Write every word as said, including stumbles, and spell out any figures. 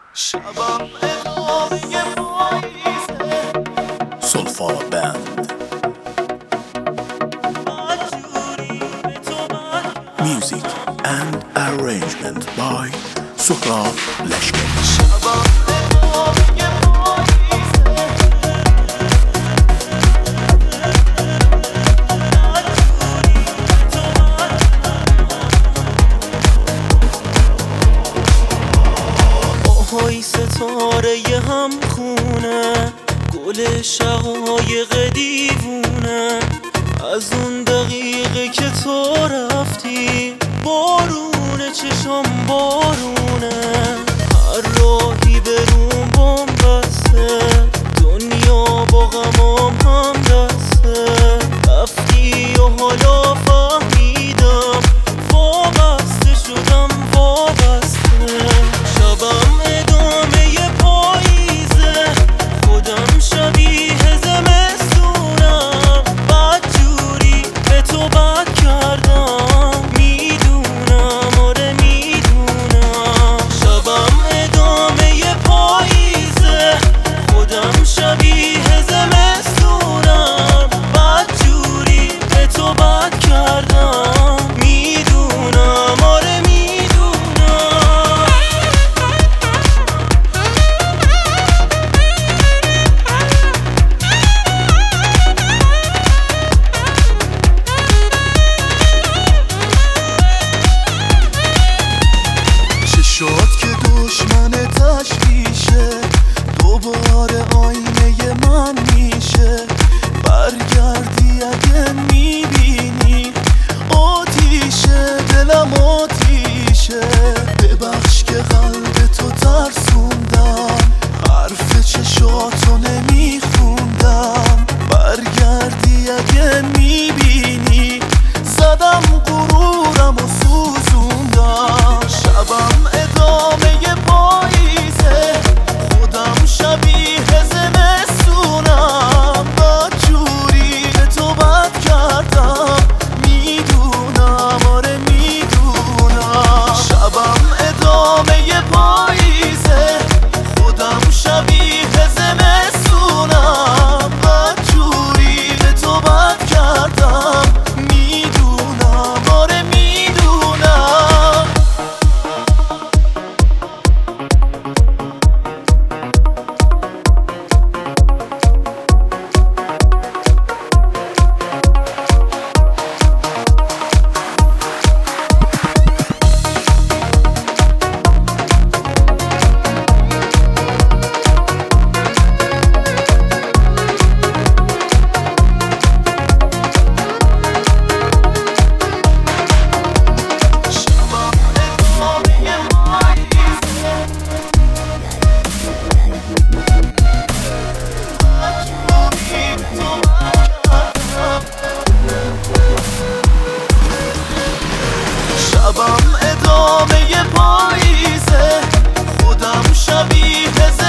شبم ادامه پاییزه سولفا بند Music and arrangement by سهراب لشکری. شبم ادامه پاییزه آهای ستاره هم خونه، گل شقایق دیوونه، از اون دقیقه که تو رفتی بارونه چشم بارونه، هر راهی بروم بام بسته، دنیا با غمام هم دسته، رفتی و حالا فهمیدم وابسته شدم وابسته. شبم ادامه پاییزه، خودم شبیه زمستونم، بدجوری به تو بد کردم میدونم، آره میدونم. شبم ادامه پاییزه، خودم شبیه زمستونم، بدجوری به تو بد کردم میدونم، آره میدونم. شد که دشمن تشویشه، دوباره آینه من میشه، برگردی اگه میبینی آتیشه، دلم آتیشه، ببخش که قلب تو ترسوندم، حرف چشاتو نمیخوندم، برگردی اگه میبینی زدم غرورم و سوزوندم. شبم ادامه پاییزه، خودم شبیه زمستونم، بدجوری به تو بد کردم میدونم، آره میدونم. شبم ادامه پاییزه، خودم شبیه زمستونم، بدجوری به تو بد کردم میدونم، آره میدونم. شبم ادامه پاییزه، خودم شبیه